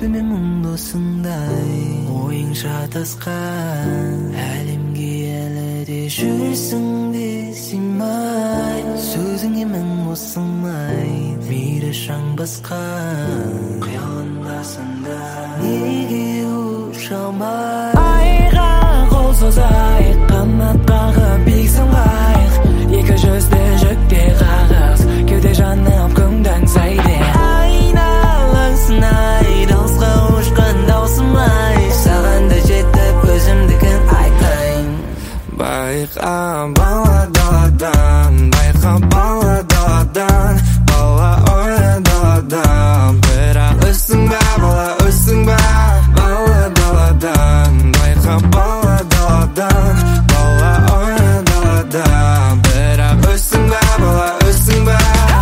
күлкімен мұңдысыңдай ойың шатасқан әлемге әлі де жүрсің десемай сөзіңе мың осылмай мейлі шаң басқан қиялындасында неге ұша алмай айға қол созайық қанат қағып биік самғайық екі жүзді жүкте қағыс кеуде жанып күн аңсайды айналасың ай дауысқа ұшқан даусым-ай саған да жетіп өзімдігін айтайын байқа бала даладан байқа бала даладан бала ойна даладан бірақ өссің бе бала өссің бе бала даладан байқа бала даладан бала ойна даладан бірақ өссің бе бала өссің бе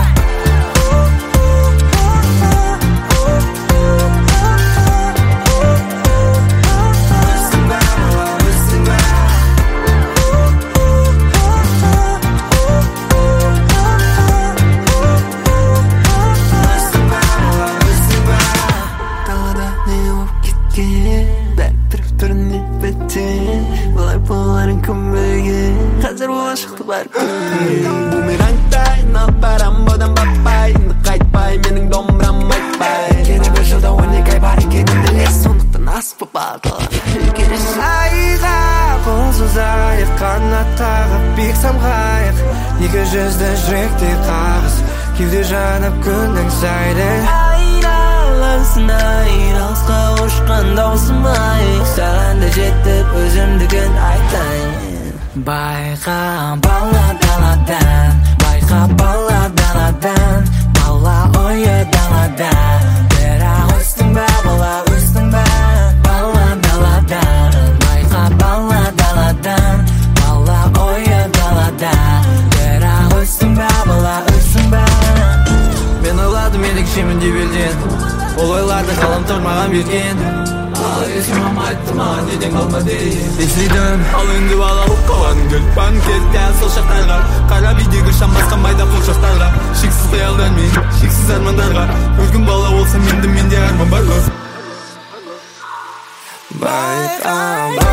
қазір оған шықты бар бумерангтай напарамбодан баппай енді қайтпай менің домбырам айтпай келе бір жылда 12 ай бар екенін білесің сондықтан аспа батыл айға қол созайық қанат қағып биік самғайық екі жүзді жүректей қағыс кеуде жанып күн аңсайды айналасың ай алысқа ұшқан даусым-ай саған да жетіп өзімдігін айтайын байқа бала даладан байқа бала даладан бала ойы далада бірақ өстің бе бала өстің бе бала даладан байқа бала даладан бала ойы далада бірақ өстің бе бала өстің бе мен ойладым ерекшемін деп елден ол ойларды ғаламтор маған берген ал есім мама айтты маған неден қалма дейін естидім ал енді балалық қаладың гүл банкет дәл сол шақтарға қарап үйдегі шам басқан майда қолшақтарға шексіз қиялдар мен шексіз армандарға өргін бала болса менде арман бар ма байқа